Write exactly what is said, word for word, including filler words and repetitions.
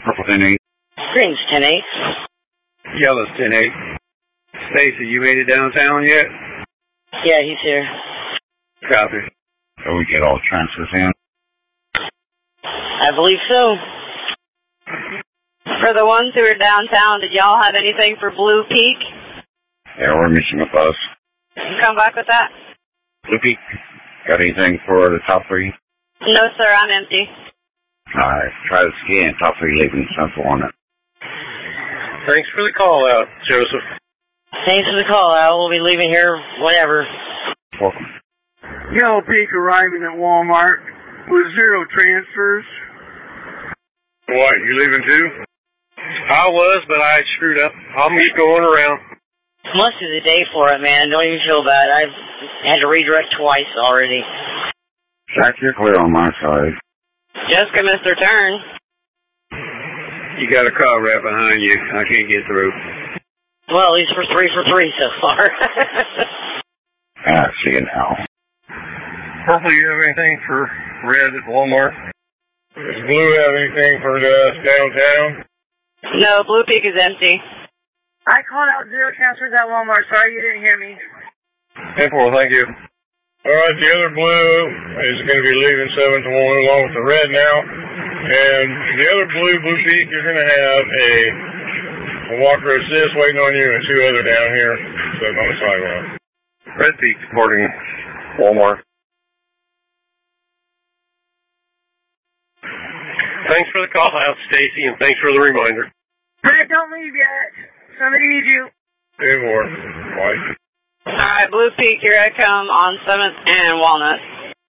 Purple ten eight. Green's ten eight. Yellow's ten eight. Stacy, you made it downtown yet? Yeah, he's here. Copy. So we get all transfers in? I believe so. For the ones who are downtown, did y'all have anything for Blue Peak? Yeah, we're missing a bus. Come back with that? Blue Peak, got anything for the top three? No, sir, I'm empty. Alright, try the scan, top three leaving Central on it. Thanks for the call out, Joseph. Thanks for the call out. We'll be leaving here whenever. Welcome. Yellow Peak arriving at Walmart with zero transfers. What, you leaving too? I was, but I screwed up. I'm just going around. Must be the day for it, man. Don't even feel bad. I've had to redirect twice already. Jack, you're clear on my side. Jessica missed her turn. You got a car right behind you. I can't get through. Well, at least we're three for three so far. Ah, see it now. Purple, you have anything for red at Walmart? Does Blue have anything for the downtown? No, Blue Peak is empty. I called out zero transfers at Walmart. Sorry you didn't hear me. ten four, thank you. All right, the other Blue is going to be leaving seven to one along with the red now. And the other Blue, Blue Peak, you're going to have a, a Walker Assist waiting on you and two other down here sitting on the sidewalk. Red Peak supporting Walmart. Thanks for the call out, Stacy, and thanks for the reminder. Red, don't leave yet. Somebody needs you. ten four. Bye. All right, Blue Peak, here I come on seventh and Walnut.